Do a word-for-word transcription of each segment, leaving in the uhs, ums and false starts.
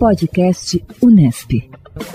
Podcast Unesp.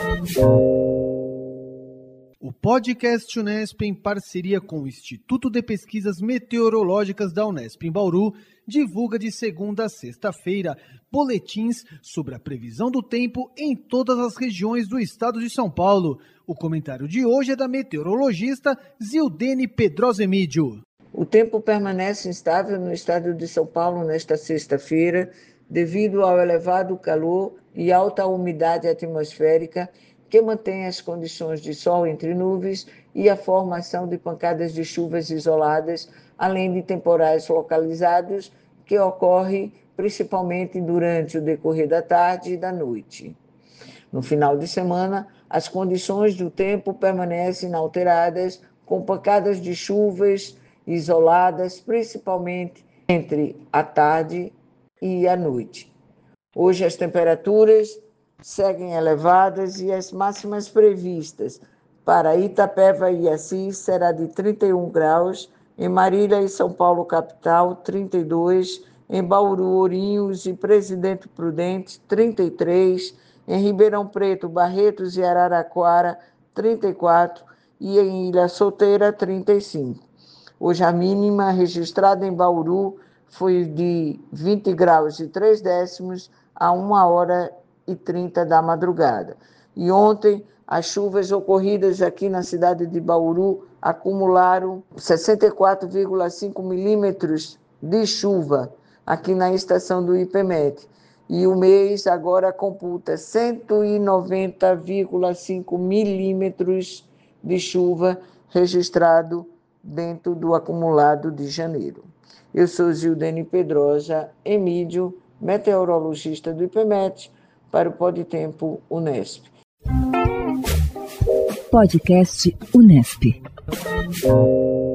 O Podcast Unesp, em parceria com o Instituto de Pesquisas Meteorológicas da Unesp em Bauru, divulga de segunda a sexta-feira boletins sobre a previsão do tempo em todas as regiões do estado de São Paulo. O comentário de hoje é da meteorologista Zildene Pedrosa Emídio. O tempo permanece instável no estado de São Paulo nesta sexta-feira, devido ao elevado calor e alta umidade atmosférica, que mantém as condições de sol entre nuvens e a formação de pancadas de chuvas isoladas, além de temporais localizados, que ocorre principalmente durante o decorrer da tarde e da noite. No final de semana, as condições do tempo permanecem inalteradas, com pancadas de chuvas isoladas, principalmente entre a tarde e a noite. Hoje as temperaturas seguem elevadas e as máximas previstas para Itapeva e Assis será de trinta e um graus, em Marília e São Paulo capital trinta e dois, em Bauru, Ourinhos e Presidente Prudente trinta e três, em Ribeirão Preto, Barretos e Araraquara trinta e quatro e em Ilha Solteira trinta e cinco. Hoje a mínima registrada em Bauru foi de vinte graus e três décimos a uma hora e trinta da madrugada. E ontem, as chuvas ocorridas aqui na cidade de Bauru acumularam sessenta e quatro vírgula cinco milímetros de chuva aqui na estação do IPMET. E o mês agora computa cento e noventa vírgula cinco milímetros de chuva registrado dentro do acumulado de janeiro. Eu sou Zildene Pedrosa Emídio, meteorologista do IPMET, para o Podtempo Unesp. Podcast Unesp.